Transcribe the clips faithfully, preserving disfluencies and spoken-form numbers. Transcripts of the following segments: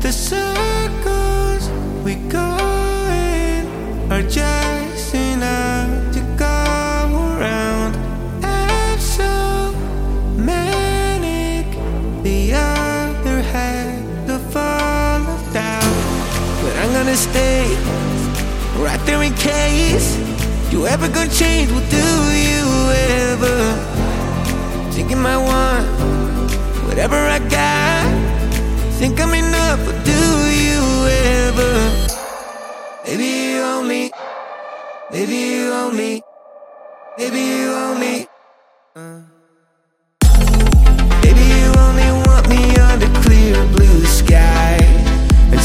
The circles we go in are just enough to go around. I'm so manic, the other had to fall down. But I'm gonna stay right there in case you ever gonna change. Well, do you ever think you might want whatever I got? Think I'm enough, or do you ever? Maybe you only, maybe you only, maybe you only uh. Maybe you only want me under clear blue sky and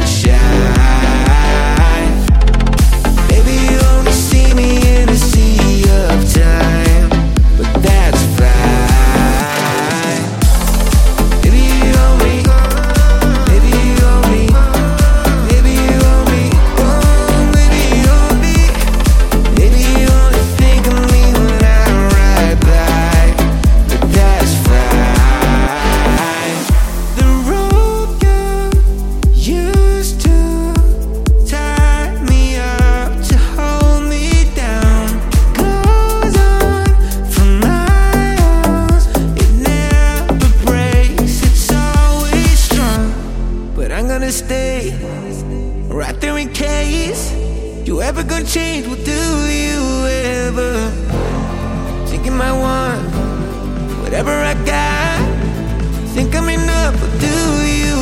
sunshine. Maybe you only see me in a sea of time, but that's fine. Maybe you only, maybe you only, maybe you only, oh, maybe you only, maybe you only think of me when I ride by, but that's fine. The road you used to tie me up to hold me down goes on for miles. It never breaks, it's always strong. But I'm gonna stay right there in case you ever gonna change. Well, do you ever think you might want whatever I got? Think I'm enough, or do you